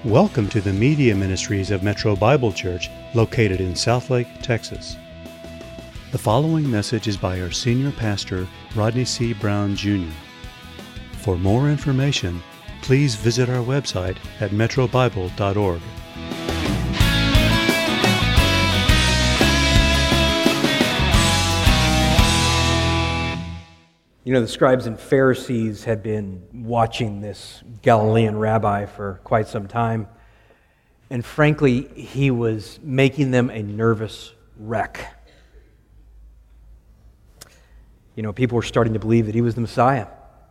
Welcome to the Media Ministries of Metro Bible Church, located in Southlake, Texas. The following message is by our senior pastor, Rodney C. Brown, Jr. For more information, please visit our website at metrobible.org. You know, the scribes and Pharisees had been watching this Galilean rabbi for quite some time. And frankly, he was making them a nervous wreck. You know, people were starting to believe that he was the Messiah.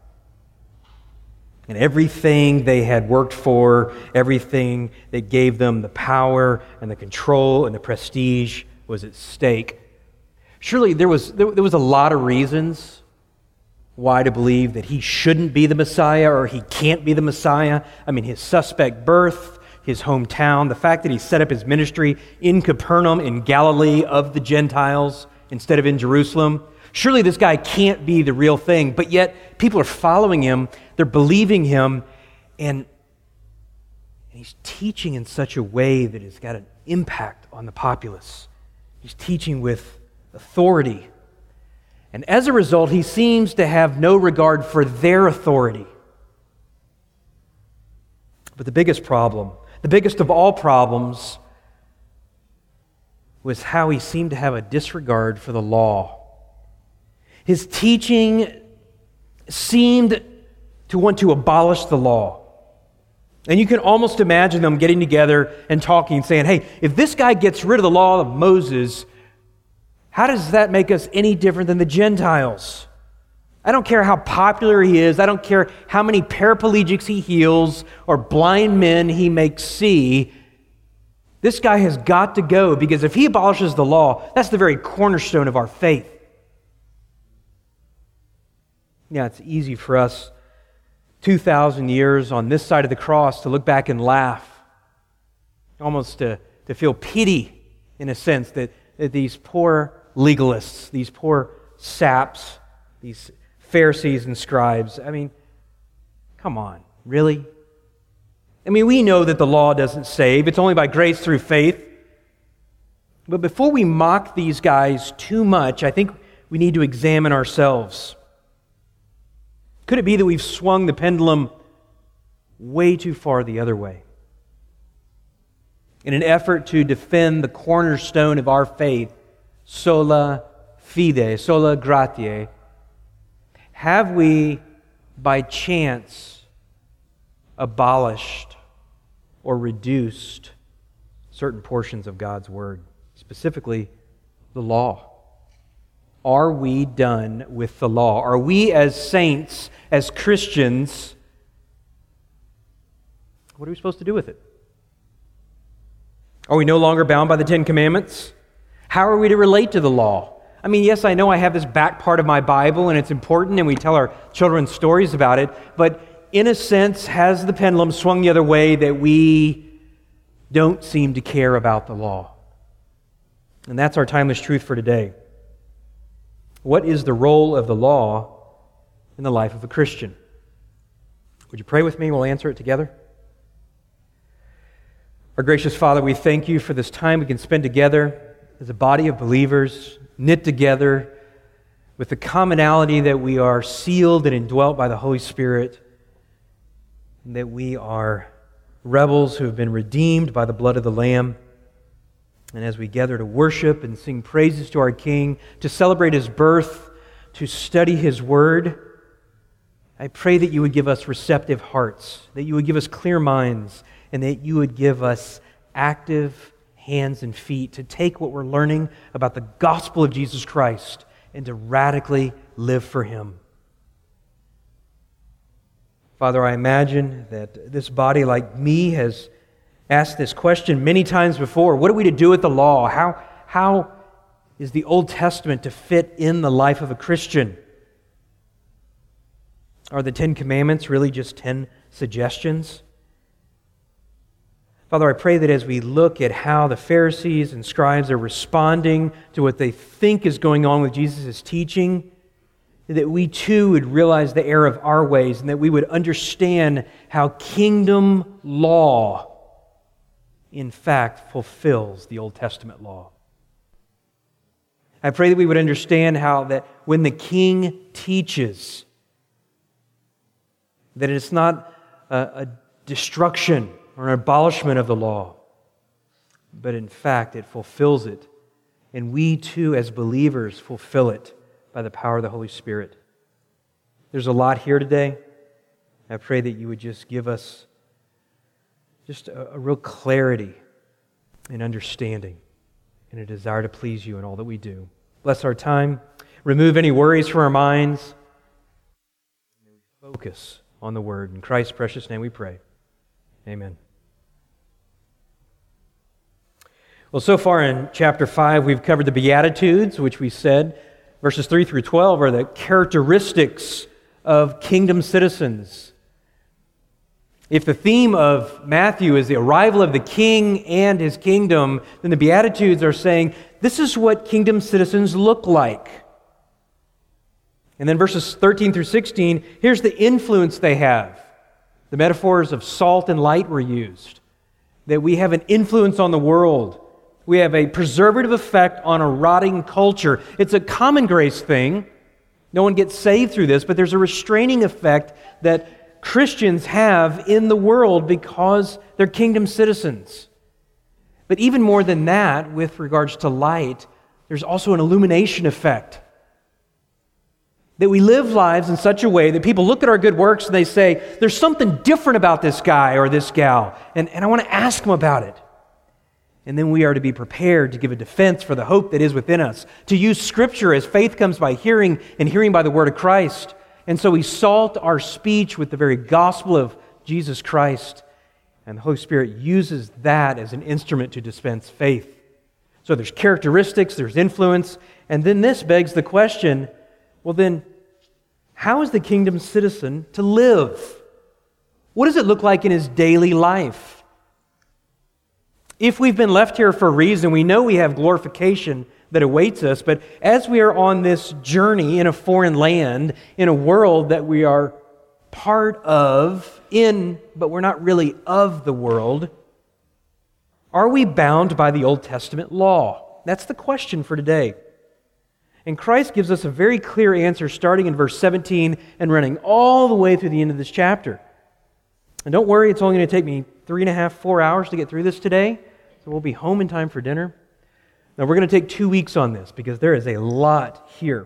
And everything they had worked for, everything that gave them the power and the control and the prestige was at stake. Surely there was a lot of reasons why to believe that he shouldn't be the Messiah or he can't be the Messiah. I mean, his suspect birth, his hometown, the fact that he set up his ministry in Capernaum in Galilee of the Gentiles instead of in Jerusalem. Surely this guy can't be the real thing, but yet people are following him, they're believing him, and he's teaching in such a way that has got an impact on the populace. He's teaching with authority. And as a result, he seems to have no regard for their authority. But the biggest problem, the biggest of all problems, was how he seemed to have a disregard for the law. His teaching seemed to want to abolish the law. And you can almost imagine them getting together and talking, saying, hey, if this guy gets rid of the law of Moses, how does that make us any different than the Gentiles? I don't care how popular he is. I don't care how many paraplegics he heals or blind men he makes see. This guy has got to go, because if he abolishes the law, that's the very cornerstone of our faith. Yeah, it's easy for us 2,000 years on this side of the cross to look back and laugh, almost to feel pity in a sense that these poor legalists, these poor saps, these Pharisees and scribes, I mean, come on, really? I mean, we know that the law doesn't save. It's only by grace through faith. But before we mock these guys too much, I think we need to examine ourselves. Could it be that we've swung the pendulum way too far the other way? In an effort to defend the cornerstone of our faith, sola fide, sola gratia, have we by chance abolished or reduced certain portions of God's Word, specifically the law? Are we done with the law? Are we as saints, as Christians, what are we supposed to do with it? Are we no longer bound by the Ten Commandments? How are we to relate to the law? I mean, yes, I know I have this back part of my Bible and it's important and we tell our children stories about it, but in a sense, has the pendulum swung the other way that we don't seem to care about the law? And that's our timeless truth for today. What is the role of the law in the life of a Christian? Would you pray with me? We'll answer it together. Our gracious Father, we thank you for this time we can spend together as a body of believers, knit together with the commonality that we are sealed and indwelt by the Holy Spirit, and that we are rebels who have been redeemed by the blood of the Lamb. And as we gather to worship and sing praises to our King, to celebrate His birth, to study His Word, I pray that you would give us receptive hearts, that you would give us clear minds, and that you would give us active hands and feet to take what we're learning about the gospel of Jesus Christ and to radically live for Him. Father, I imagine that this body, like me, has asked this question many times before. What are we to do with the law? How is the Old Testament to fit in the life of a Christian? Are the Ten Commandments really just 10 suggestions? Father, I pray that as we look at how the Pharisees and scribes are responding to what they think is going on with Jesus' teaching, that we too would realize the error of our ways and that we would understand how kingdom law in fact, fulfills the Old Testament law. I pray that we would understand how that when the king teaches, that it's not a destruction or an abolishment of the law, but in fact it fulfills it. And we too, as believers, fulfill it by the power of the Holy Spirit. There's a lot here today. I pray that you would just give us just a real clarity and understanding and a desire to please you in all that we do. Bless our time. Remove any worries from our minds. Focus on the Word. In Christ's precious name we pray. Amen. Well, so far in chapter 5, we've covered the Beatitudes, which we said, verses 3 through 12, are the characteristics of kingdom citizens. If the theme of Matthew is the arrival of the king and his kingdom, then the Beatitudes are saying, this is what kingdom citizens look like. And then verses 13 through 16, here's the influence they have. The metaphors of salt and light were used. That we have an influence on the world. We have a preservative effect on a rotting culture. It's a common grace thing. No one gets saved through this, but there's a restraining effect that Christians have in the world because they're kingdom citizens. But even more than that, with regards to light, there's also an illumination effect. That we live lives in such a way that people look at our good works and they say, there's something different about this guy or this gal, and I want to ask them about it. And then we are to be prepared to give a defense for the hope that is within us, to use Scripture as faith comes by hearing and hearing by the Word of Christ. And so we salt our speech with the very gospel of Jesus Christ, and the Holy Spirit uses that as an instrument to dispense faith. So there's characteristics, there's influence, and then this begs the question, well then, how is the kingdom citizen to live? What does it look like in his daily life? If we've been left here for a reason, we know we have glorification that awaits us, but as we are on this journey in a foreign land, in a world that we are part of, but we're not really of the world, are we bound by the Old Testament law? That's the question for today. And Christ gives us a very clear answer starting in verse 17 and running all the way through the end of this chapter. And don't worry, it's only going to take me 3.5, 4 hours to get through this today. So we'll be home in time for dinner. Now we're going to take 2 weeks on this because there is a lot here.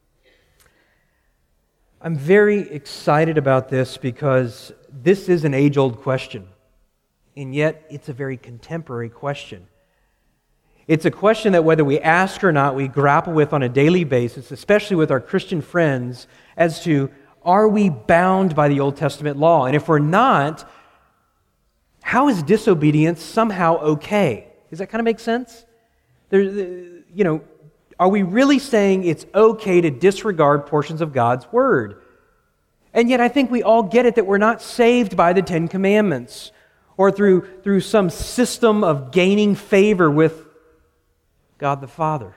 I'm very excited about this because this is an age-old question. And yet it's a very contemporary question. It's a question that whether we ask or not, we grapple with on a daily basis, especially with our Christian friends, as to, are we bound by the Old Testament law? And if we're not, how is disobedience somehow okay? Does that kind of make sense? Are we really saying it's okay to disregard portions of God's Word? And yet I think we all get it that we're not saved by the Ten Commandments or through some system of gaining favor with God the Father.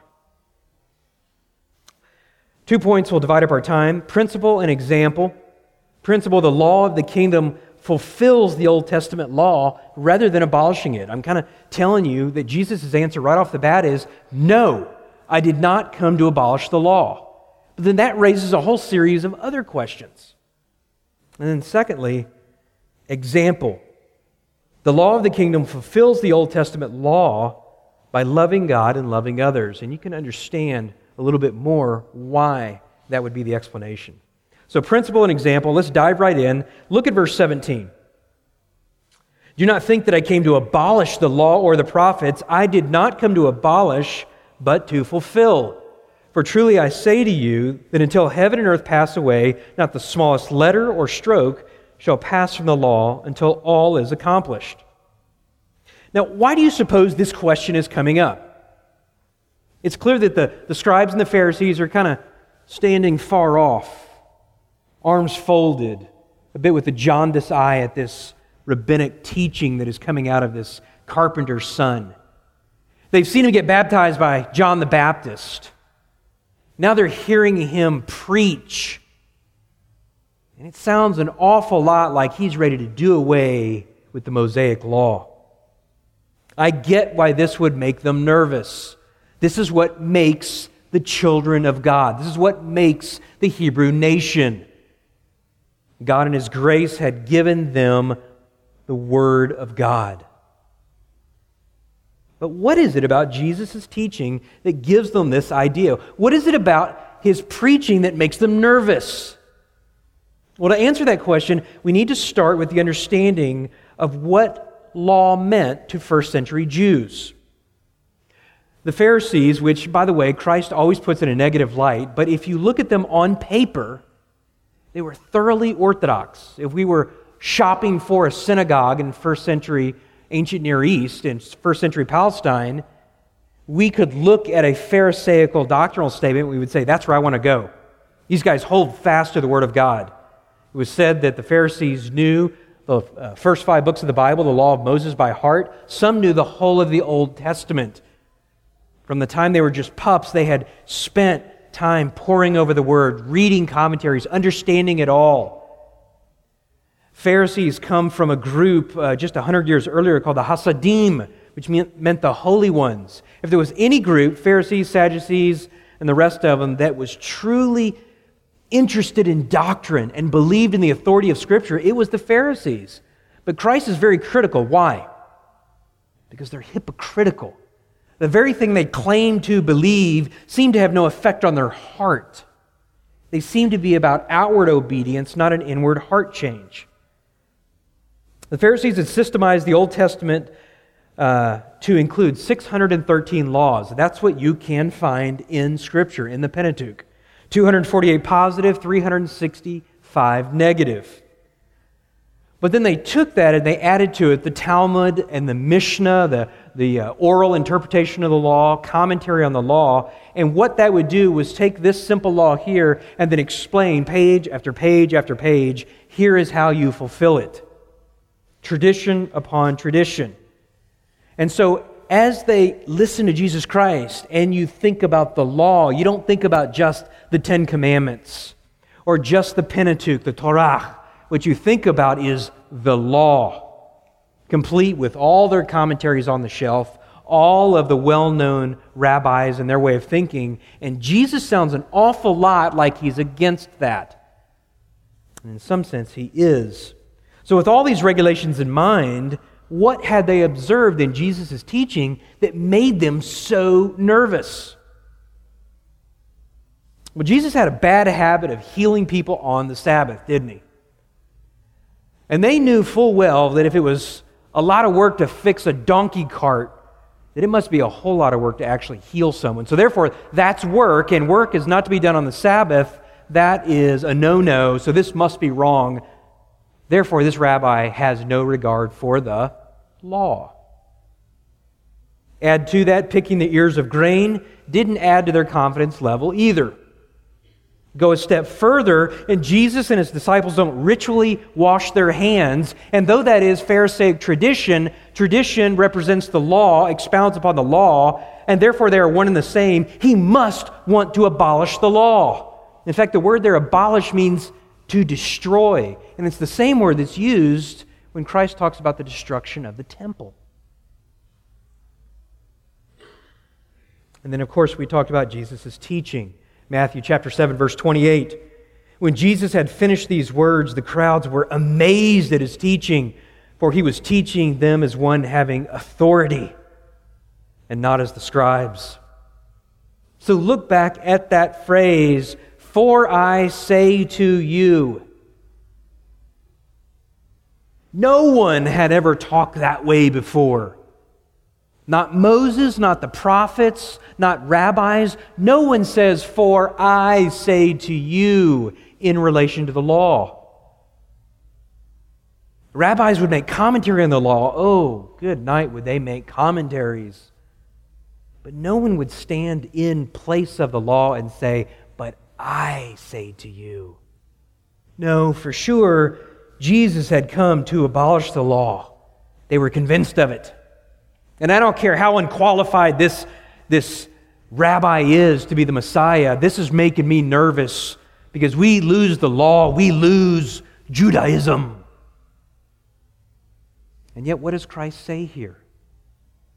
2 points will divide up our time. Principle and example. Principle, the law of the kingdom fulfills the Old Testament law rather than abolishing it. I'm kind of telling you that Jesus' answer right off the bat is, no, I did not come to abolish the law. But then that raises a whole series of other questions. And then secondly, example. The law of the kingdom fulfills the Old Testament law by loving God and loving others. And you can understand a little bit more why that would be the explanation. So principle and example, let's dive right in. Look at verse 17. Do not think that I came to abolish the law or the prophets. I did not come to abolish, but to fulfill. For truly I say to you that until heaven and earth pass away, not the smallest letter or stroke shall pass from the law until all is accomplished. Now, why do you suppose this question is coming up? It's clear that the scribes and the Pharisees are kind of standing far off, arms folded, a bit with a jaundiced eye at this rabbinic teaching that is coming out of this carpenter's son. They've seen him get baptized by John the Baptist. Now they're hearing him preach. And it sounds an awful lot like he's ready to do away with the Mosaic law. I get why this would make them nervous. This is what makes the children of God. This is what makes the Hebrew nation. God in His grace had given them the Word of God. But what is it about Jesus' teaching that gives them this idea? What is it about His preaching that makes them nervous? Well, to answer that question, we need to start with the understanding of what law meant to first century Jews. The Pharisees, which, by the way, Christ always puts in a negative light, but if you look at them on paper, they were thoroughly orthodox. If we were shopping for a synagogue in first century ancient Near East, in first century Palestine, we could look at a Pharisaical doctrinal statement, we would say, that's where I want to go. These guys hold fast to the Word of God. It was said that the Pharisees knew the first 5 books of the Bible, the law of Moses by heart. Some knew the whole of the Old Testament. From the time they were just pups, they had spent time poring over the Word, reading commentaries, understanding it all. Pharisees come from a group just 100 years earlier called the Hasidim, which meant the holy ones. If there was any group, Pharisees, Sadducees, and the rest of them, that was truly interested in doctrine and believed in the authority of Scripture, it was the Pharisees. But Christ is very critical. Why? Because they're hypocritical. The very thing they claim to believe seemed to have no effect on their heart. They seem to be about outward obedience, not an inward heart change. The Pharisees had systemized the Old Testament to include 613 laws. That's what you can find in Scripture, in the Pentateuch. 248 positive, 365 negative. But then they took that and they added to it the Talmud and the Mishnah, the oral interpretation of the law, commentary on the law. And what that would do was take this simple law here and then explain page after page after page, here is how you fulfill it. Tradition upon tradition. And so as they listen to Jesus Christ and you think about the law, you don't think about just the 10 Commandments or just the Pentateuch, the Torah. What you think about is the law, complete with all their commentaries on the shelf, all of the well-known rabbis and their way of thinking. And Jesus sounds an awful lot like He's against that. And in some sense, He is. So with all these regulations in mind, what had they observed in Jesus' teaching that made them so nervous? Well, Jesus had a bad habit of healing people on the Sabbath, didn't He? And they knew full well that if it was a lot of work to fix a donkey cart, that it must be a whole lot of work to actually heal someone. So therefore, that's work, and work is not to be done on the Sabbath. That is a no-no, so this must be wrong. Therefore, this rabbi has no regard for the law. Add to that, picking the ears of grain didn't add to their confidence level either. Go a step further, and Jesus and His disciples don't ritually wash their hands. And though that is Pharisaic tradition, tradition represents the law, expounds upon the law, and therefore they are one and the same. He must want to abolish the law. In fact, the word there, abolish, means to destroy. And it's the same word that's used when Christ talks about the destruction of the temple. And then, of course, we talked about Jesus' teaching. Matthew chapter 7, verse 28. When Jesus had finished these words, the crowds were amazed at His teaching, for He was teaching them as one having authority and not as the scribes. So look back at that phrase, for I say to you. No one had ever talked that way before. Not Moses, not the prophets, not rabbis. No one says, for I say to you, in relation to the law. Rabbis would make commentary on the law. Oh, good night would they make commentaries. But no one would stand in place of the law and say, but I say to you. No, for sure, Jesus had come to abolish the law. They were convinced of it. And I don't care how unqualified this rabbi is to be the Messiah, this is making me nervous because we lose the law, we lose Judaism. And yet what does Christ say here?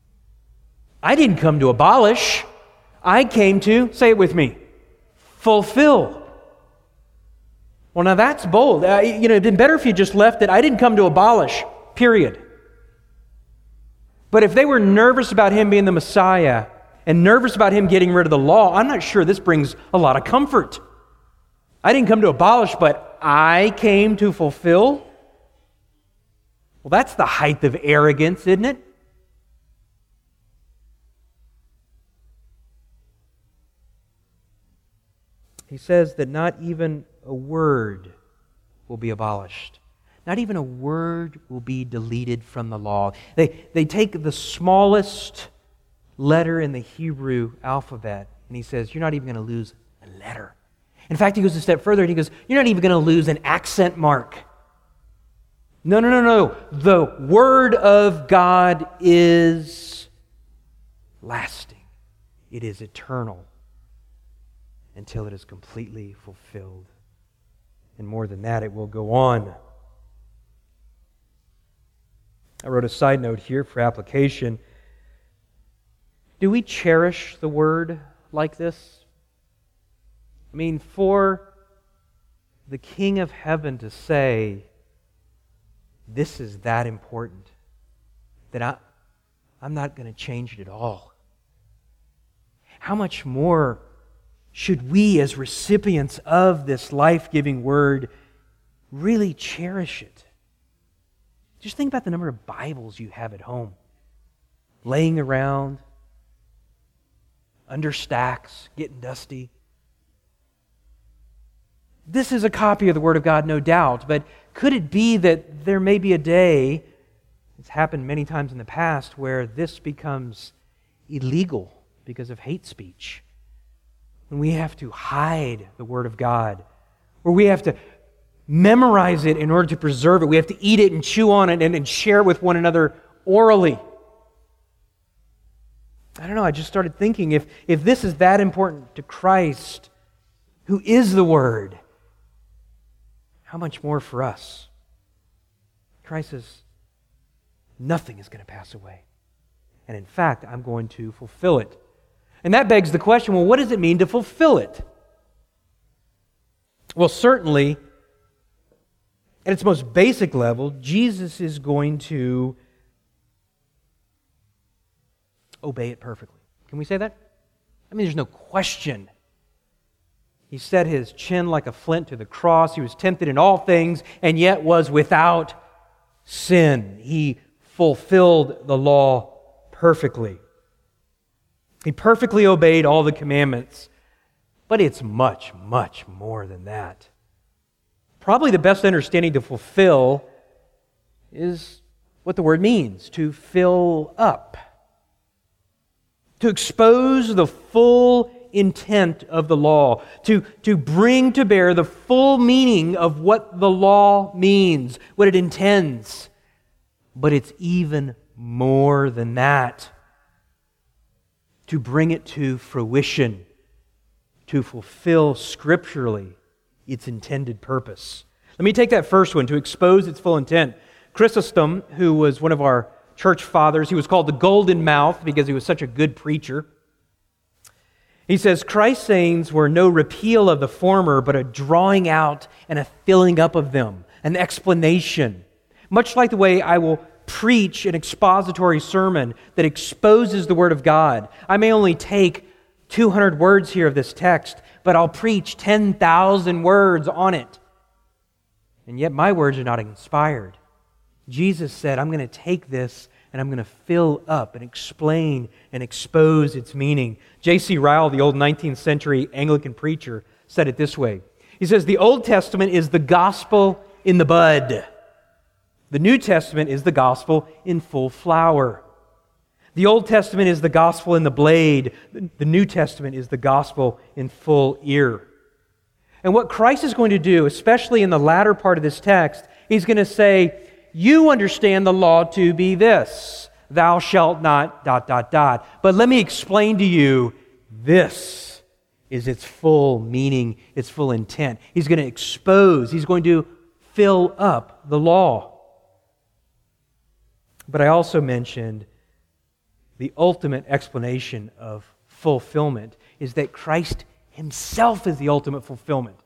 I didn't come to abolish. I came to, say it with me, fulfill. Well, now that's bold. It'd been better if you just left it. I didn't come to abolish, period. But if they were nervous about him being the Messiah and nervous about him getting rid of the law, I'm not sure this brings a lot of comfort. I didn't come to abolish, but I came to fulfill. Well, that's the height of arrogance, isn't it? He says that not even a word will be abolished. Not even a word will be deleted from the law. They take the smallest letter in the Hebrew alphabet, and he says, you're not even going to lose a letter. In fact, he goes a step further, and he goes, you're not even going to lose an accent mark. No. The Word of God is lasting. It is eternal until it is completely fulfilled. And more than that, it will go on. I wrote a side note here for application. Do we cherish the Word like this? I mean, for the King of Heaven to say, this is that important, that I'm not going to change it at all. How much more should we, as recipients of this life-giving Word, really cherish it? Just think about the number of Bibles you have at home, laying around, under stacks, getting dusty. This is a copy of the Word of God, no doubt, but could it be that there may be a day, it's happened many times in the past, where this becomes illegal because of hate speech? When we have to hide the Word of God, where we have to memorize it in order to preserve it. We have to eat it and chew on it and share it with one another orally. I don't know, I just started thinking, if this is that important to Christ, who is the Word, how much more for us? Christ says, nothing is going to pass away. And in fact, I'm going to fulfill it. And that begs the question, well, what does it mean to fulfill it? Well, certainly, at its most basic level, Jesus is going to obey it perfectly. Can we say that? I mean, there's no question. He set his chin like a flint to the cross. He was tempted in all things, and yet was without sin. He fulfilled the law perfectly. He perfectly obeyed all the commandments. But it's much, much more than that. Probably the best understanding to fulfill is what the word means, to fill up. To expose the full intent of the law, to bring to bear the full meaning of what the law means, what it intends. But it's even more than that. To bring it to fruition, to fulfill scripturally its intended purpose. Let me take that first one, to expose its full intent. Chrysostom, who was one of our church fathers, he was called the Golden Mouth because he was such a good preacher. He says, Christ's sayings were no repeal of the former, but a drawing out and a filling up of them, an explanation. Much like the way I will preach an expository sermon that exposes the Word of God. I may only take 200 words here of this text, but I'll preach 10,000 words on it. And yet my words are not inspired. Jesus said, I'm going to take this and I'm going to fill up and explain and expose its meaning. J.C. Ryle, the old 19th century Anglican preacher, said it this way. He says, the Old Testament is the gospel in the bud. The New Testament is the gospel in full flower. The Old Testament is the gospel in the blade. The New Testament is the gospel in full ear. And what Christ is going to do, especially in the latter part of this text, He's going to say, you understand the law to be this. Thou shalt not, ... But let me explain to you, this is its full meaning, its full intent. He's going to expose, He's going to fill up the law. But I also mentioned The ultimate explanation of fulfillment is that Christ Himself is the ultimate fulfillment.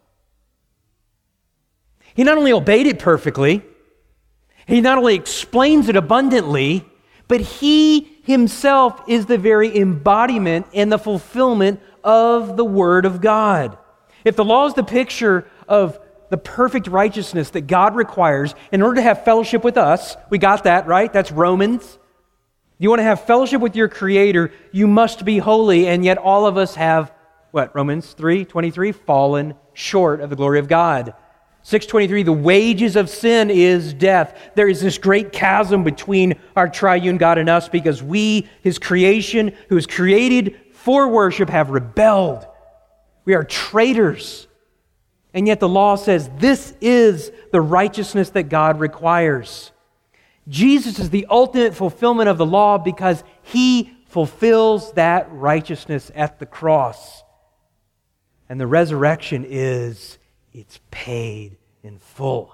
He not only obeyed it perfectly, He not only explains it abundantly, but He Himself is the very embodiment and the fulfillment of the Word of God. If the law is the picture of the perfect righteousness that God requires in order to have fellowship with us, we got that, right? That's Romans. You want to have fellowship with your Creator, you must be holy, and yet all of us have, what, Romans 3:23, fallen short of the glory of God. 6:23, the wages of sin is death. There is this great chasm between our triune God and us because we, His creation, who is created for worship, have rebelled. We are traitors. And yet the law says this is the righteousness that God requires. Jesus is the ultimate fulfillment of the law because He fulfills that righteousness at the cross. And the resurrection is, it's paid in full.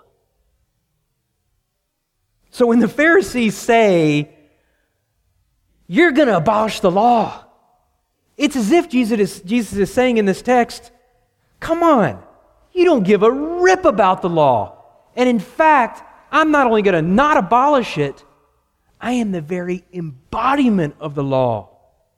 So when the Pharisees say, you're going to abolish the law, it's as if Jesus is saying in this text, come on, you don't give a rip about the law. And in fact, I'm not only going to not abolish it, I am the very embodiment of the law.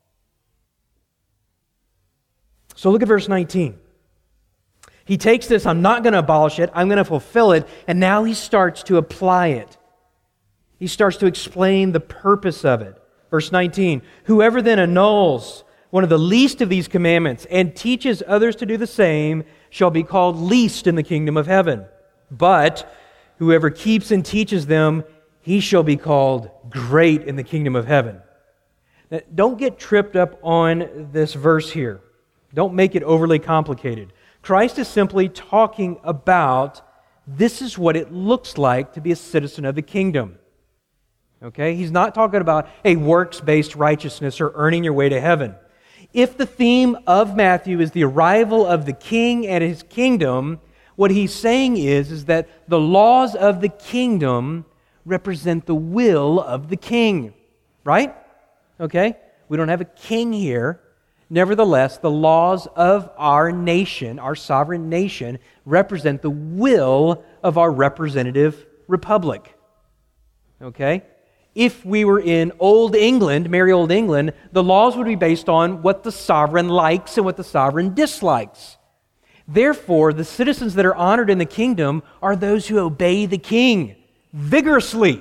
So look at verse 19. He takes this, I'm not going to abolish it, I'm going to fulfill it, and now he starts to apply it. He starts to explain the purpose of it. Verse 19, whoever then annuls one of the least of these commandments and teaches others to do the same shall be called least in the kingdom of heaven. But whoever keeps and teaches them, he shall be called great in the kingdom of heaven. Now, don't get tripped up on this verse here. Don't make it overly complicated. Christ is simply talking about this is what it looks like to be a citizen of the kingdom. Okay? He's not talking about a works-based righteousness or earning your way to heaven. If the theme of Matthew is the arrival of the king and his kingdom, what he's saying is that the laws of the kingdom represent the will of the king. Right? Okay? We don't have a king here. Nevertheless, the laws of our nation, our sovereign nation, represent the will of our representative republic. Okay? If we were in Old England, merry Old England, the laws would be based on what the sovereign likes and what the sovereign dislikes. Therefore, the citizens that are honored in the kingdom are those who obey the king vigorously.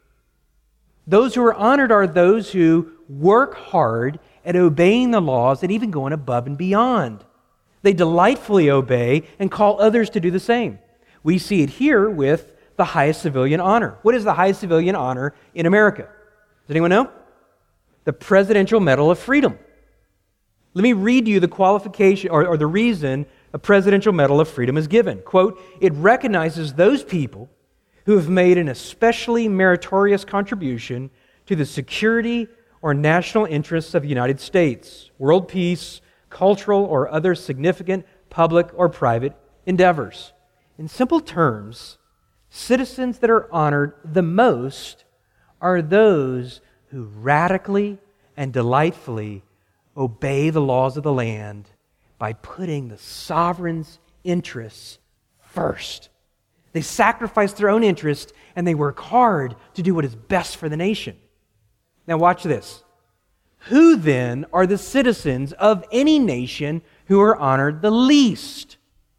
Those who are honored are those who work hard at obeying the laws and even going above and beyond. They delightfully obey and call others to do the same. We see it here with the highest civilian honor. What is the highest civilian honor in America? Does anyone know? The Presidential Medal of Freedom. Let me read you the qualification or the reason a Presidential Medal of Freedom is given. Quote, it recognizes those people who have made an especially meritorious contribution to the security or national interests of the United States, world peace, cultural or other significant public or private endeavors. In simple terms, citizens that are honored the most are those who radically and delightfully obey the laws of the land by putting the sovereign's interests first. They sacrifice their own interests and they work hard to do what is best for the nation. Now watch this. Who then are the citizens of any nation who are honored the least?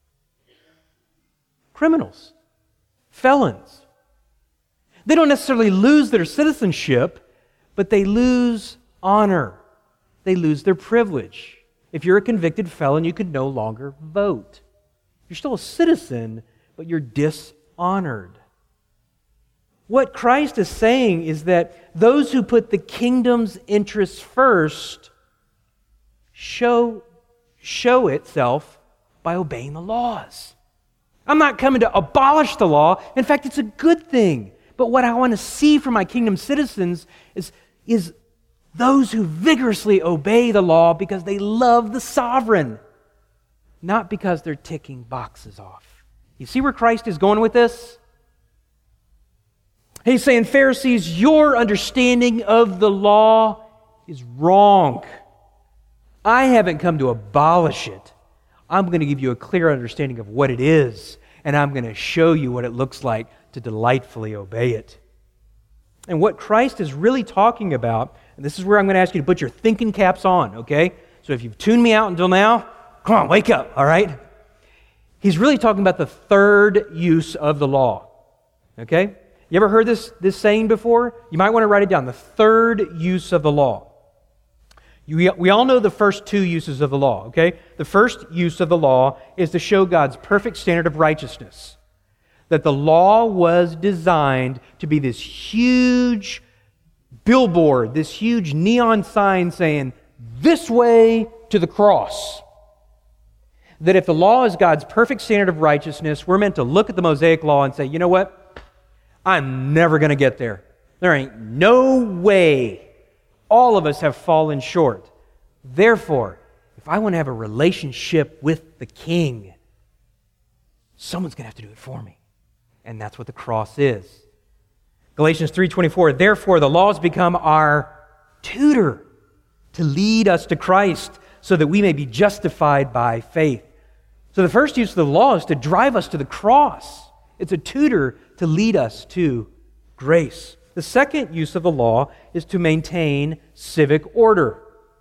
Criminals. Felons. They don't necessarily lose their citizenship, but they lose honor. They lose their privilege. If you're a convicted felon, you could no longer vote. You're still a citizen, but you're dishonored. What Christ is saying is that those who put the kingdom's interests first show itself by obeying the laws. I'm not coming to abolish the law. In fact, it's a good thing. But what I want to see from my kingdom citizens is those who vigorously obey the law because they love the sovereign, not because they're ticking boxes off. You see where Christ is going with this? He's saying, Pharisees, your understanding of the law is wrong. I haven't come to abolish it. I'm going to give you a clear understanding of what it is, and I'm going to show you what it looks like to delightfully obey it. And what Christ is really talking about, and this is where I'm going to ask you to put your thinking caps on, okay? So if you've tuned me out until now, come on, wake up, all right? He's really talking about the third use of the law, okay? You ever heard this saying before? You might want to write it down. The third use of the law. We all know the first two uses of the law, okay? The first use of the law is to show God's perfect standard of righteousness. That the law was designed to be this huge billboard, this huge neon sign saying, this way to the cross. That if the law is God's perfect standard of righteousness, we're meant to look at the Mosaic law and say, you know what? I'm never going to get there. There ain't no way. All of us have fallen short. Therefore, if I want to have a relationship with the King, someone's going to have to do it for me. And that's what the cross is. Galatians 3:24, therefore the law has become our tutor to lead us to Christ so that we may be justified by faith. So the first use of the law is to drive us to the cross. It's a tutor to lead us to grace. The second use of the law is to maintain civic order.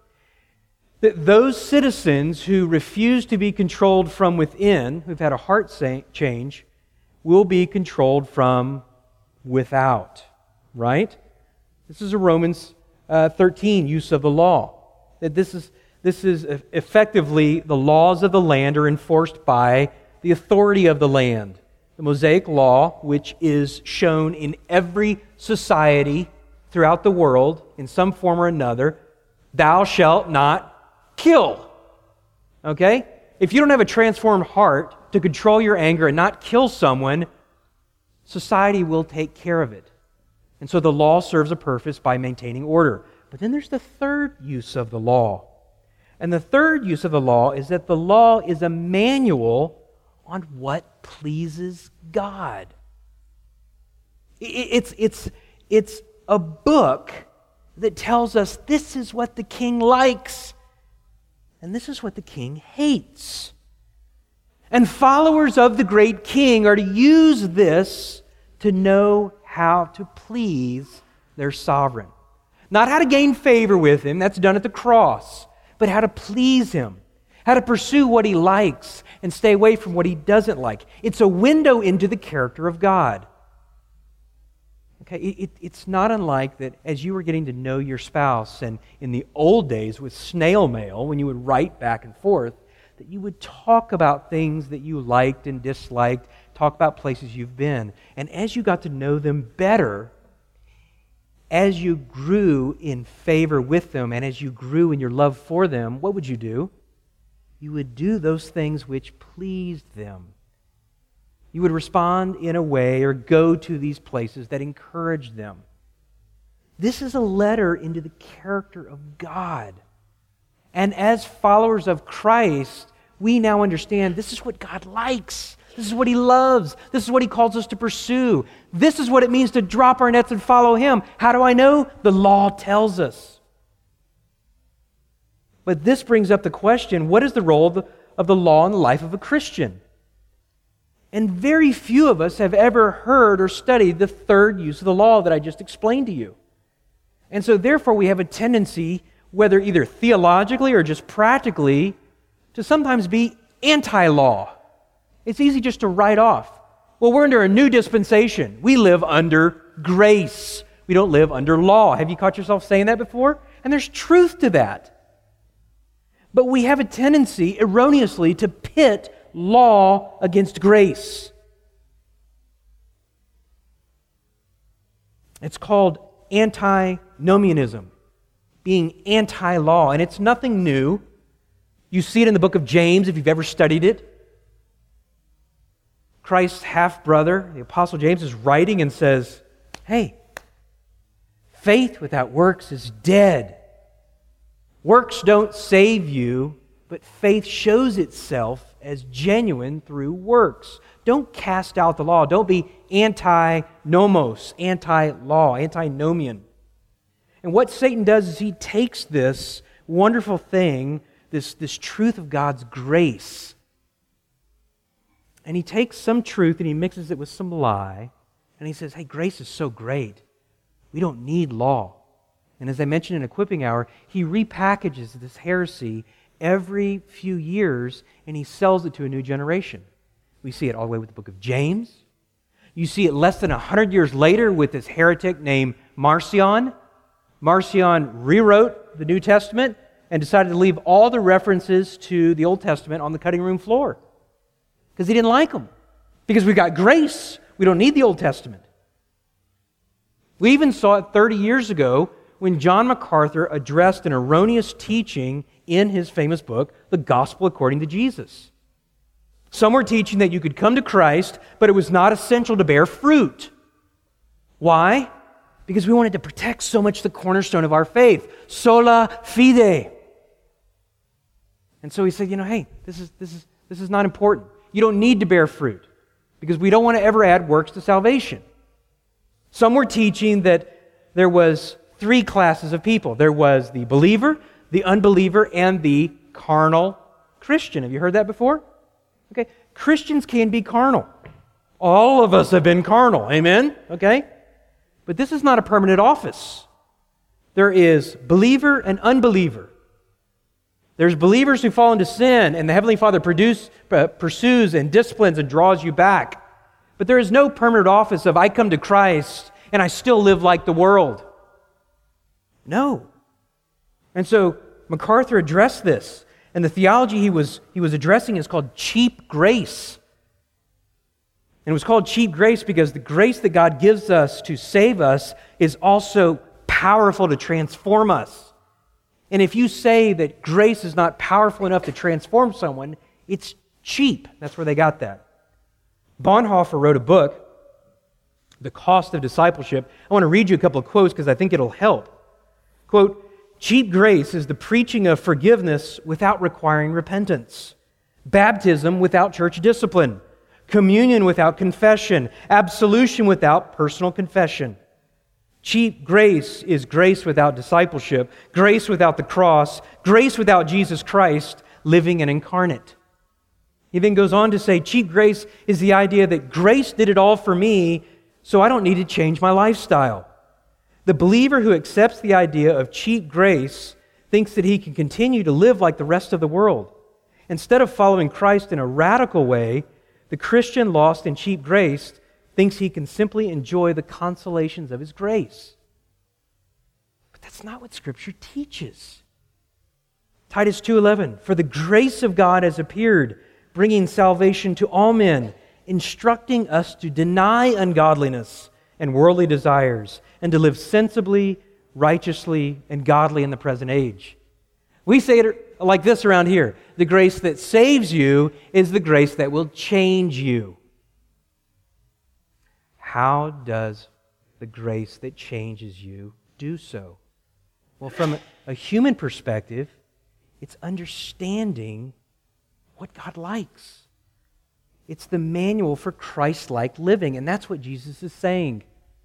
That those citizens who refuse to be controlled from within, who've had a heart change, will be controlled from without. Right? This is a Romans 13 use of the law. That this is effectively the laws of the land are enforced by the authority of the land. The Mosaic law, which is shown in every society throughout the world in some form or another, thou shalt not kill. Okay? If you don't have a transformed heart to control your anger and not kill someone, society will take care of it. And so the law serves a purpose by maintaining order. But then there's the third use of the law. And the third use of the law is that the law is a manual on what pleases God. It's a book that tells us this is what the King likes and this is what the King hates. And followers of the great King are to use this to know how to please their sovereign. Not how to gain favor with Him, that's done at the cross, but how to please Him, how to pursue what He likes and stay away from what He doesn't like. It's a window into the character of God. Okay, it's not unlike that as you were getting to know your spouse, and in the old days with snail mail, when you would write back and forth, that you would talk about things that you liked and disliked, talk about places you've been. And as you got to know them better, as you grew in favor with them and as you grew in your love for them, what would you do? You would do those things which pleased them. You would respond in a way or go to these places that encouraged them. This is a letter into the character of God. And as followers of Christ, we now understand this is what God likes. This is what He loves. This is what He calls us to pursue. This is what it means to drop our nets and follow Him. How do I know? The law tells us. But this brings up the question, what is the role of the law in the life of a Christian? And very few of us have ever heard or studied the third use of the law that I just explained to you. And so therefore we have a tendency, whether either theologically or just practically, to sometimes be anti-law. It's easy just to write off. Well, we're under a new dispensation. We live under grace. We don't live under law. Have you caught yourself saying that before? And there's truth to that. But we have a tendency, erroneously, to pit law against grace. It's called antinomianism, being anti-law, and it's nothing new. You see it in the book of James if you've ever studied it. Christ's half-brother, the Apostle James, is writing and says, hey, faith without works is dead. Works don't save you, but faith shows itself as genuine through works. Don't cast out the law. Don't be anti-nomos, anti-law, antinomian. And what Satan does is he takes this wonderful thing, this truth of God's grace, and he takes some truth and he mixes it with some lie, and he says, hey, grace is so great. We don't need law. And as I mentioned in Equipping Hour, he repackages this heresy every few years, and he sells it to a new generation. We see it all the way with the book of James. You see it less than 100 years later with this heretic named Marcion. Marcion rewrote the New Testament and decided to leave all the references to the Old Testament on the cutting room floor because he didn't like them. Because we've got grace, we don't need the Old Testament. We even saw it 30 years ago when John MacArthur addressed an erroneous teaching in his famous book, The Gospel According to Jesus. Some were teaching that you could come to Christ, but it was not essential to bear fruit. Why? Because we wanted to protect so much the cornerstone of our faith, sola fide. And so he said, hey, this is not important. You don't need to bear fruit because we don't want to ever add works to salvation. Some were teaching that there was 3 classes of people. There was the believer, the unbeliever, and the carnal Christian. Have you heard that before? Okay, Christians can be carnal. All of us have been carnal, amen? Okay? But this is not a permanent office. There is believer and unbeliever. There's believers who fall into sin, and the Heavenly Father pursues and disciplines and draws you back. But there is no permanent office of I come to Christ and I still live like the world. No. And so MacArthur addressed this, and the theology he was addressing is called cheap grace. And it was called cheap grace because the grace that God gives us to save us is also powerful to transform us. And if you say that grace is not powerful enough to transform someone, it's cheap. That's where they got that. Bonhoeffer wrote a book, The Cost of Discipleship. I want to read you a couple of quotes because I think it'll help. Quote, cheap grace is the preaching of forgiveness without requiring repentance, baptism without church discipline, communion without confession, absolution without personal confession. Cheap grace is grace without discipleship, grace without the cross, grace without Jesus Christ living and incarnate. He then goes on to say, cheap grace is the idea that grace did it all for me, so I don't need to change my lifestyle. The believer who accepts the idea of cheap grace thinks that he can continue to live like the rest of the world. Instead of following Christ in a radical way, the Christian lost in cheap grace thinks he can simply enjoy the consolations of his grace. But that's not what Scripture teaches. Titus 2:11, for the grace of God has appeared, bringing salvation to all men, instructing us to deny ungodliness and worldly desires, and to live sensibly, righteously, and godly in the present age. We say it like this around here. The grace that saves you is the grace that will change you. How does the grace that changes you do so? Well, from a human perspective, it's understanding what God likes. It's the manual for Christ-like living, and that's what Jesus is saying.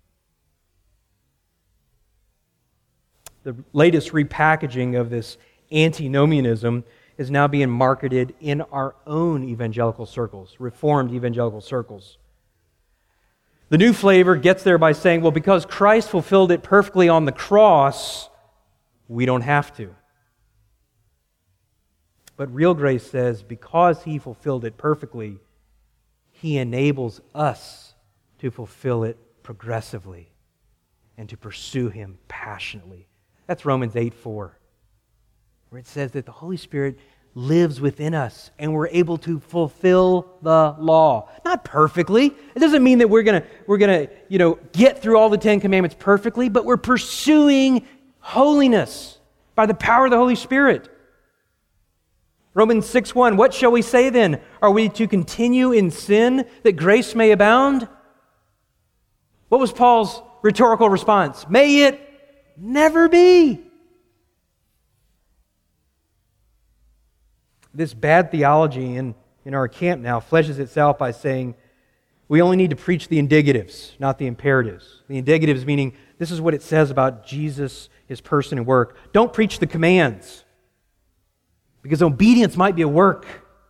The latest repackaging of this antinomianism is now being marketed in our own evangelical circles, Reformed evangelical circles. The new flavor gets there by saying, well, because Christ fulfilled it perfectly on the cross, we don't have to. But real grace says, because He fulfilled it perfectly, He enables us to fulfill it progressively and to pursue Him passionately. That's Romans 8:4, where it says that the Holy Spirit lives within us and we're able to fulfill the law. Not perfectly. It doesn't mean that we're gonna get through all the 10 Commandments perfectly, but we're pursuing holiness by the power of the Holy Spirit. Romans 6:1, what shall we say then? Are we to continue in sin that grace may abound? What was Paul's rhetorical response? May it never be. This bad theology in our camp now fleshes itself by saying we only need to preach the indicatives, not the imperatives. The indicatives meaning this is what it says about Jesus, His person and work. Don't preach the commands, because obedience might be a work.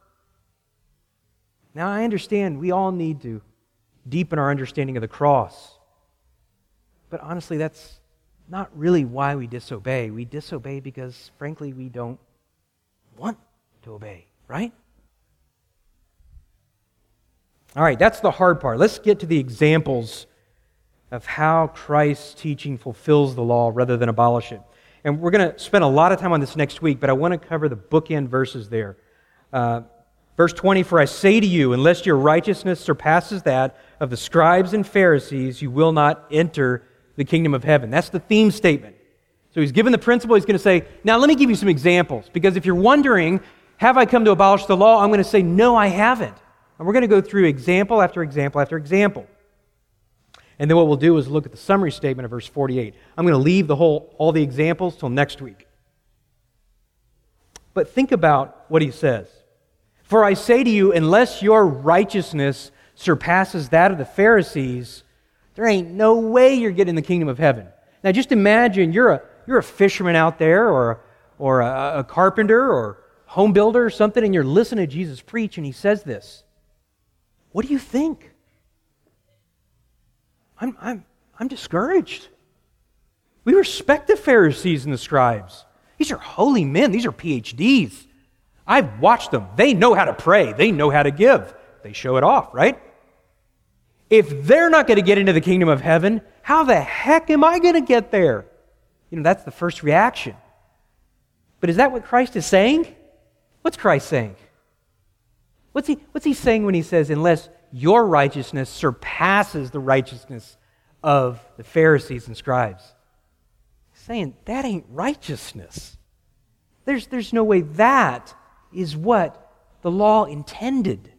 Now, I understand we all need to deepen our understanding of the cross. But honestly, that's not really why we disobey. We disobey because, frankly, we don't want to obey, right? All right, that's the hard part. Let's get to the examples of how Christ's teaching fulfills the law rather than abolish it. And we're going to spend a lot of time on this next week, but I want to cover the bookend verses there. Verse 20, "For I say to you, unless your righteousness surpasses that of the scribes and Pharisees, you will not enter the kingdom of heaven." That's the theme statement. So he's given the principle. He's going to say, now let me give you some examples. Because if you're wondering, have I come to abolish the law? I'm going to say, no, I haven't. And we're going to go through example after example after example. And then what we'll do is look at the summary statement of verse 48. I'm going to leave all the examples till next week. But think about what he says. "For I say to you, unless your righteousness surpasses that of the Pharisees, there ain't no way you're getting the kingdom of heaven." Now just imagine you're a fisherman out there, or a carpenter or home builder or something, and you're listening to Jesus preach, and he says this. What do you think? I'm discouraged. We respect the Pharisees and the scribes. These are holy men. These are PhDs. I've watched them. They know how to pray. They know how to give. They show it off, right? If they're not going to get into the kingdom of heaven, how the heck am I going to get there? That's the first reaction. But is that what Christ is saying? What's Christ saying? What's he saying when he says, unless your righteousness surpasses the righteousness of the Pharisees and scribes? He's saying that ain't righteousness. There's no way that is what the law intended.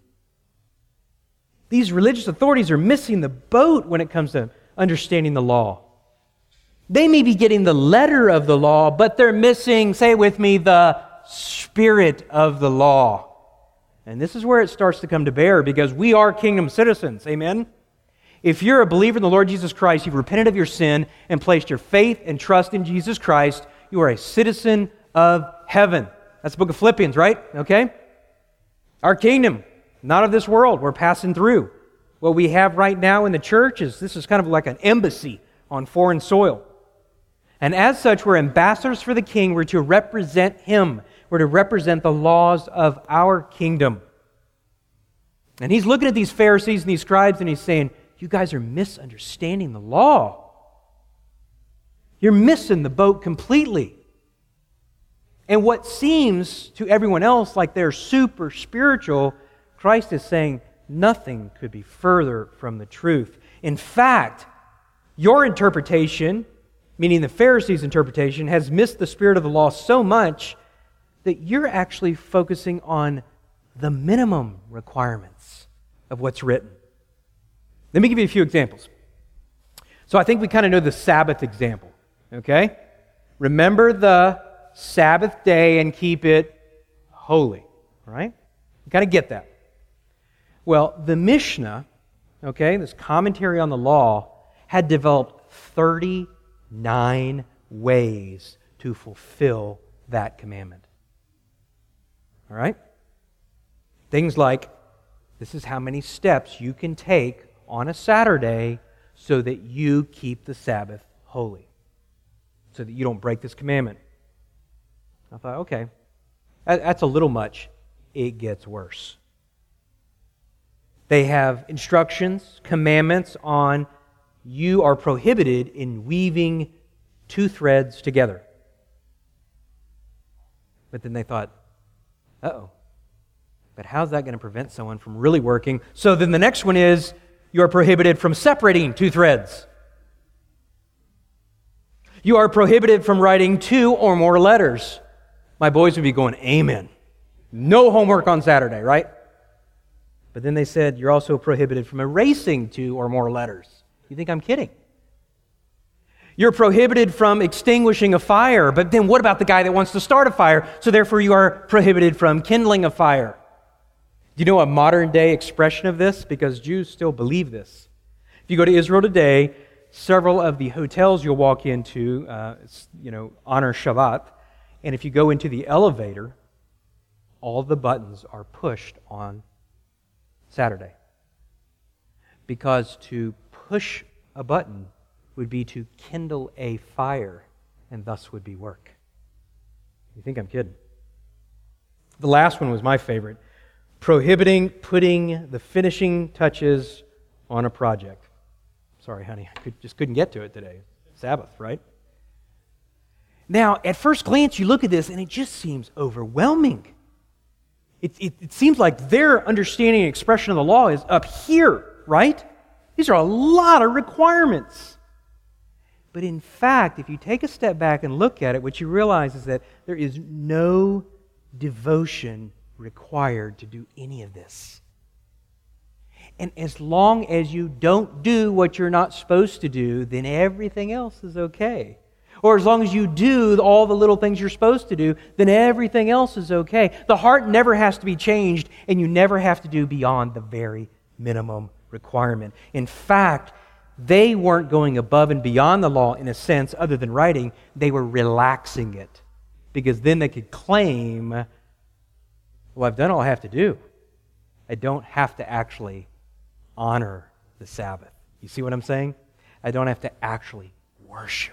These religious authorities are missing the boat when it comes to understanding the law. They may be getting the letter of the law, but they're missing, say it with me, the spirit of the law. And this is where it starts to come to bear, because we are kingdom citizens. Amen? If you're a believer in the Lord Jesus Christ, you've repented of your sin and placed your faith and trust in Jesus Christ, you are a citizen of heaven. That's the book of Philippians, right? Okay? Our kingdom, not of this world. We're passing through. What we have right now in the church is kind of like an embassy on foreign soil. And as such, we're ambassadors for the King. We're to represent Him. We're to represent the laws of our kingdom. And he's looking at these Pharisees and these scribes and he's saying, you guys are misunderstanding the law. You're missing the boat completely. And what seems to everyone else like they're super spiritual, Christ is saying nothing could be further from the truth. In fact, your interpretation, meaning the Pharisees' interpretation, has missed the spirit of the law so much that you're actually focusing on the minimum requirements of what's written. Let me give you a few examples. So I think we kind of know the Sabbath example, okay? Remember the Sabbath day and keep it holy, right? You got to get that. Well, the Mishnah, okay, this commentary on the law, had developed 39 ways to fulfill that commandment. All right? Things like, this is how many steps you can take on a Saturday so that you keep the Sabbath holy, so that you don't break this commandment. I thought, okay, that's a little much. It gets worse. They have instructions, commandments on you are prohibited in weaving two threads together. But then they thought, uh-oh, but how's that going to prevent someone from really working? So then the next one is, you are prohibited from separating two threads. You are prohibited from writing 2 or more letters. My boys would be going, amen. No homework on Saturday, right? But then they said, you're also prohibited from erasing 2 or more letters. You think I'm kidding? You're prohibited from extinguishing a fire, but then what about the guy that wants to start a fire? So therefore you are prohibited from kindling a fire. Do you know a modern day expression of this? Because Jews still believe this. If you go to Israel today, several of the hotels you'll walk into, honor Shabbat, and if you go into the elevator, all the buttons are pushed on Saturday. Because to push a button would be to kindle a fire, and thus would be work. You think I'm kidding? The last one was my favorite. Prohibiting putting the finishing touches on a project. Sorry, honey, I just couldn't get to it today. Sabbath, right? Now, at first glance, you look at this, and it just seems overwhelming. It seems like their understanding and expression of the law is up here, right? These are a lot of requirements. But in fact, if you take a step back and look at it, what you realize is that there is no devotion required to do any of this. And as long as you don't do what you're not supposed to do, then everything else is okay. Or as long as you do all the little things you're supposed to do, then everything else is okay. The heart never has to be changed, and you never have to do beyond the very minimum requirement. In fact, they weren't going above and beyond the law in a sense other than writing. They were relaxing it. Because then they could claim, well, I've done all I have to do. I don't have to actually honor the Sabbath. You see what I'm saying? I don't have to actually worship.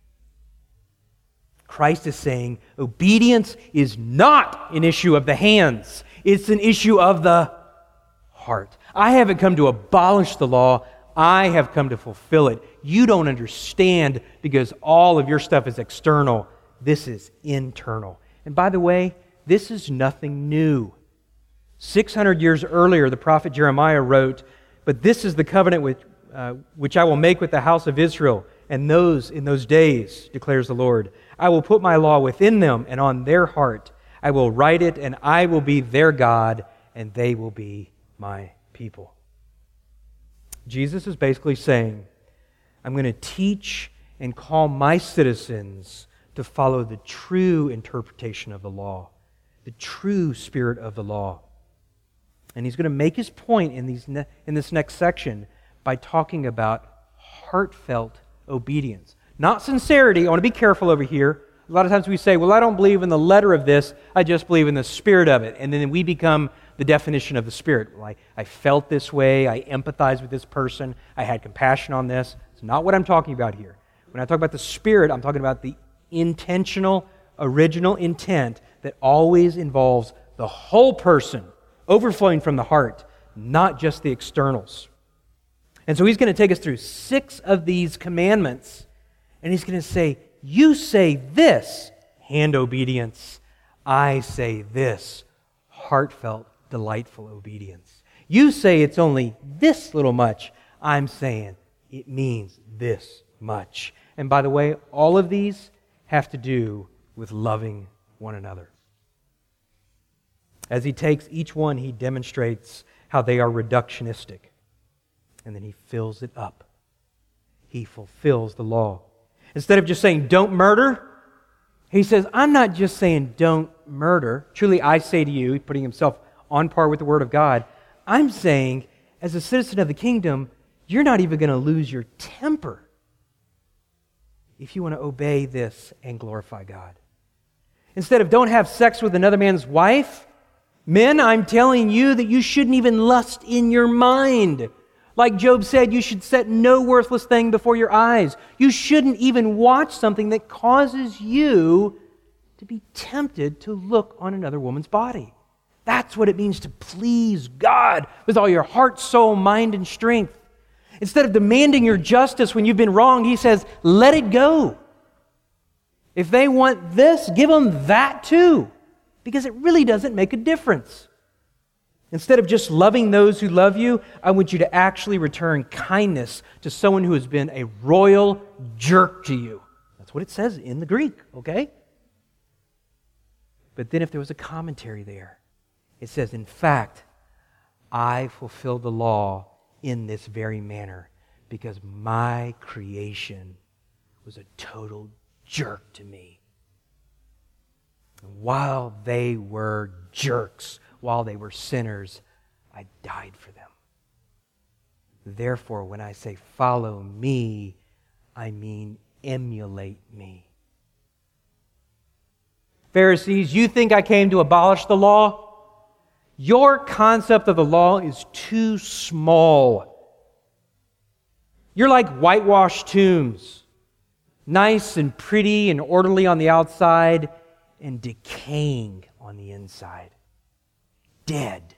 Christ is saying obedience is not an issue of the hands. It's an issue of the heart. I haven't come to abolish the law. I have come to fulfill it. You don't understand because all of your stuff is external. This is internal. And by the way, this is nothing new. 600 years earlier, the prophet Jeremiah wrote, "But this is the covenant which I will make with the house of Israel, and those in those days, declares the Lord. I will put my law within them and on their heart. I will write it, and I will be their God, and they will be my people." Jesus is basically saying, I'm going to teach and call my citizens to follow the true interpretation of the law, the true spirit of the law. And he's going to make his point in this next section by talking about heartfelt obedience. Not sincerity. I want to be careful over here. A lot of times we say, well, I don't believe in the letter of this, I just believe in the spirit of it. And then we become the definition of the spirit. Well, I felt this way, I empathized with this person, I had compassion on this. It's not what I'm talking about here. When I talk about the spirit, I'm talking about the intentional, original intent that always involves the whole person, overflowing from the heart, not just the externals. And so he's going to take us through 6 of these commandments, and he's going to say, you say this, hand obedience. I say this, heartfelt, delightful obedience. You say it's only this little much. I'm saying it means this much. And by the way, all of these have to do with loving one another. As he takes each one, he demonstrates how they are reductionistic. And then he fills it up. He fulfills the law. Instead of just saying, don't murder, he says, I'm not just saying don't murder. Truly, I say to you, putting himself on par with the Word of God, I'm saying, as a citizen of the kingdom, you're not even going to lose your temper if you want to obey this and glorify God. Instead of don't have sex with another man's wife, men, I'm telling you that you shouldn't even lust in your mind. Like Job said, you should set no worthless thing before your eyes. You shouldn't even watch something that causes you to be tempted to look on another woman's body. That's what it means to please God with all your heart, soul, mind, and strength. Instead of demanding your justice when you've been wronged, he says, let it go. If they want this, give them that too, because it really doesn't make a difference. Instead of just loving those who love you, I want you to actually return kindness to someone who has been a royal jerk to you. That's what it says in the Greek, okay? But then if there was a commentary there, it says, in fact, I fulfilled the law in this very manner because my creation was a total jerk to me. And while they were jerks, while they were sinners, I died for them. Therefore, when I say follow me, I mean emulate me. Pharisees, you think I came to abolish the law? Your concept of the law is too small. You're like whitewashed tombs, nice and pretty and orderly on the outside and decaying on the inside. Dead.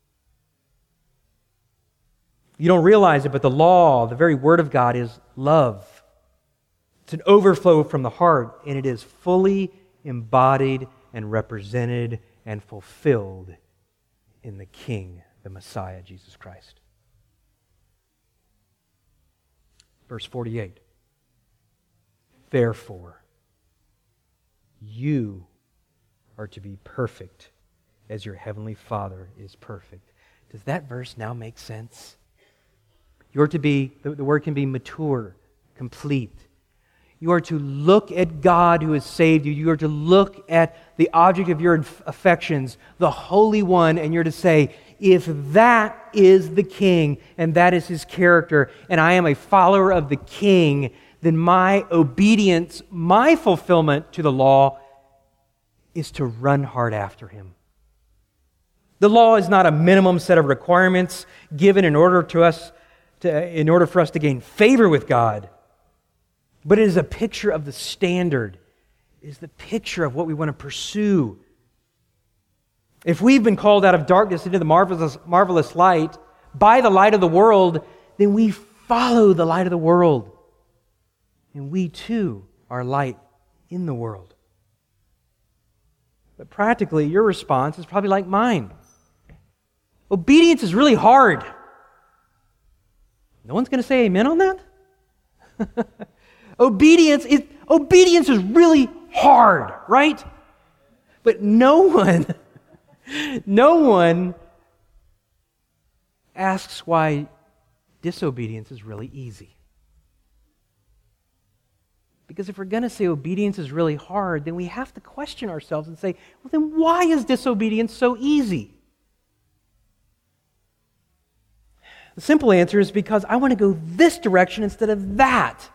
You don't realize it, but the law, the very word of God, is love. It's an overflow from the heart, and it is fully embodied and represented and fulfilled in the King, the Messiah, Jesus Christ. Verse 48. Therefore, you are to be perfect as your heavenly Father is perfect. Does that verse now make sense? You're to be, the word can be mature, complete. You are to look at God who has saved you. You are to look at the object of your affections, the Holy One, and you're to say, if that is the King and that is His character, and I am a follower of the King, then my obedience, my fulfillment to the law is to run hard after Him. The law is not a minimum set of requirements given in order for us to gain favor with God. But it is a picture of the standard. It is the picture of what we want to pursue. If we've been called out of darkness into the marvelous light by the light of the world, then we follow the light of the world. And we too are light in the world. But practically, your response is probably like mine. Obedience is really hard. No one's going to say amen on that? Obedience is really hard, right? But no one asks why disobedience is really easy. Because if we're going to say obedience is really hard, then we have to question ourselves and say, well, then why is disobedience so easy? The simple answer is because I want to go this direction instead of that.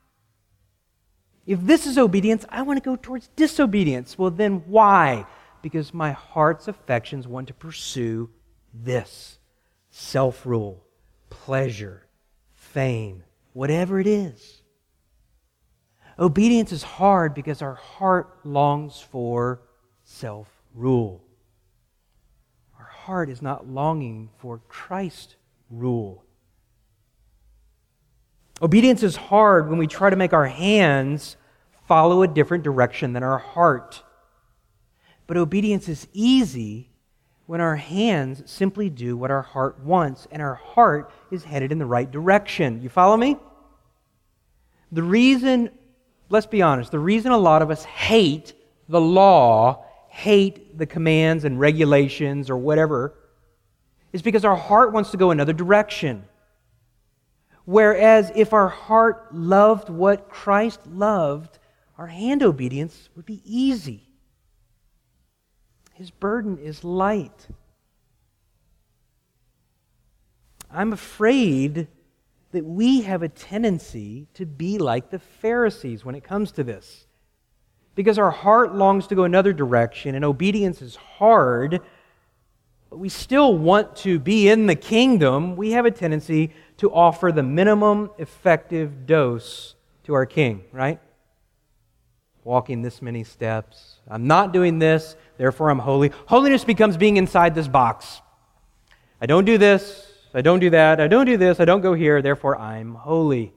If this is obedience, I want to go towards disobedience. Well, then why? Because my heart's affections want to pursue this. Self-rule, pleasure, fame, whatever it is. Obedience is hard because our heart longs for self-rule. Our heart is not longing for Christ rule. Obedience is hard when we try to make our hands follow a different direction than our heart. But obedience is easy when our hands simply do what our heart wants and our heart is headed in the right direction. You follow me? The reason, let's be honest, the reason a lot of us hate the law, hate the commands and regulations or whatever, is because our heart wants to go another direction. Whereas if our heart loved what Christ loved, our hand obedience would be easy. His burden is light. I'm afraid that we have a tendency to be like the Pharisees when it comes to this. Because our heart longs to go another direction and obedience is hard, but we still want to be in the kingdom, we have a tendency to offer the minimum effective dose to our King, right? Walking this many steps. I'm not doing this, therefore I'm holy. Holiness becomes being inside this box. I don't do this, I don't do that, I don't do this, I don't go here, therefore I'm holy.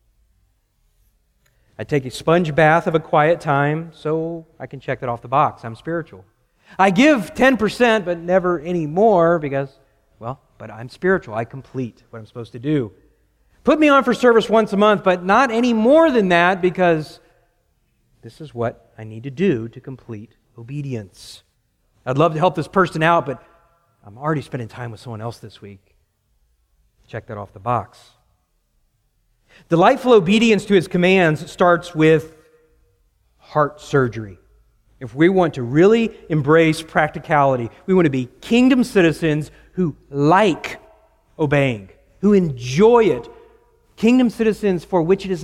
I take a sponge bath of a quiet time so I can check that off the box. I'm spiritual. I give 10%, but never any more because, but I'm spiritual. I complete what I'm supposed to do. Put me on for service once a month, but not any more than that because this is what I need to do to complete obedience. I'd love to help this person out, but I'm already spending time with someone else this week. Check that off the box. Delightful obedience to His commands starts with heart surgery. If we want to really embrace practicality, we want to be kingdom citizens who like obeying, who enjoy it, kingdom citizens for which it is not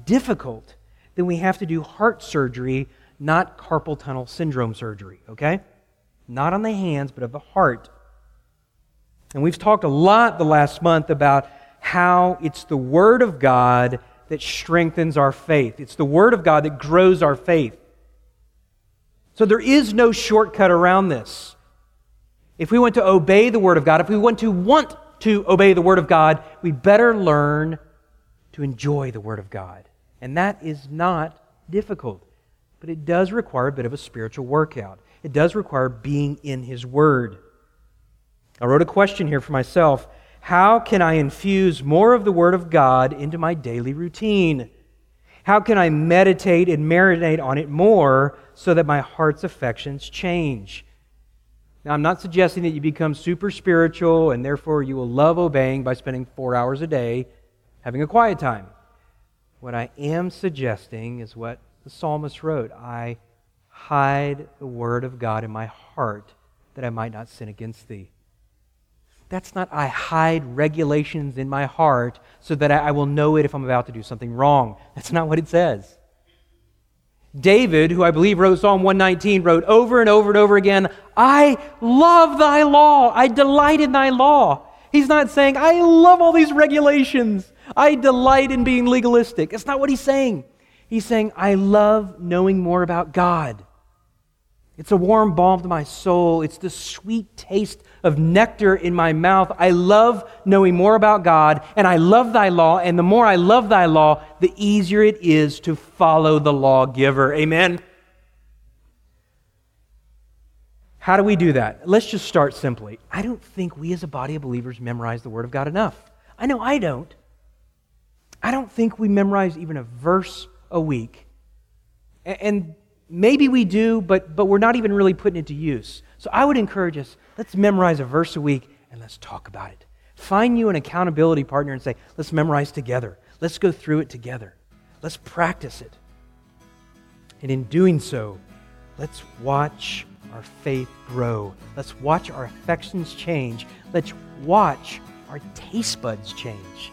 difficult, then we have to do heart surgery, not carpal tunnel syndrome surgery, okay? Not on the hands, but of the heart. And we've talked a lot the last month about how it's the Word of God that strengthens our faith. It's the Word of God that grows our faith. So there is no shortcut around this. If we want to obey the Word of God, if we want to obey the Word of God, we better learn to enjoy the Word of God. And that is not difficult, but it does require a bit of a spiritual workout. It does require being in His Word. I wrote a question here for myself. How can I infuse more of the Word of God into my daily routine? How can I meditate and marinate on it more so that my heart's affections change? Now, I'm not suggesting that you become super spiritual and therefore you will love obeying by spending 4 hours a day having a quiet time. What I am suggesting is what the psalmist wrote. I hide the Word of God in my heart that I might not sin against Thee. That's not I hide regulations in my heart so that I will know it if I'm about to do something wrong. That's not what it says. David, who I believe wrote Psalm 119, wrote over and over and over again, I love Thy law. I delight in Thy law. He's not saying, I love all these regulations. I delight in being legalistic. That's not what he's saying. He's saying, I love knowing more about God. It's a warm balm to my soul. It's the sweet taste of nectar in my mouth. I love knowing more about God, and I love Thy law, and the more I love Thy law, the easier it is to follow the lawgiver. Amen? How do we do that? Let's just start simply. I don't think we as a body of believers memorize the Word of God enough. I know I don't. I don't think we memorize even a verse a week. And maybe we do, but we're not even really putting it to use. So I would encourage us, let's memorize a verse a week and let's talk about it. Find you an accountability partner and say, let's memorize together. Let's go through it together. Let's practice it. And in doing so, let's watch our faith grow. Let's watch our affections change. Let's watch our taste buds change.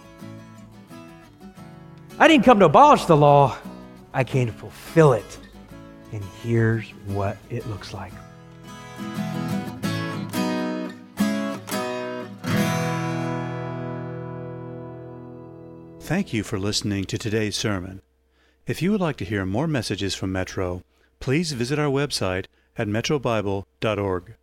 I didn't come to abolish the law. I came to fulfill it. And here's what it looks like. Thank you for listening to today's sermon. If you would like to hear more messages from Metro, please visit our website at metrobible.org.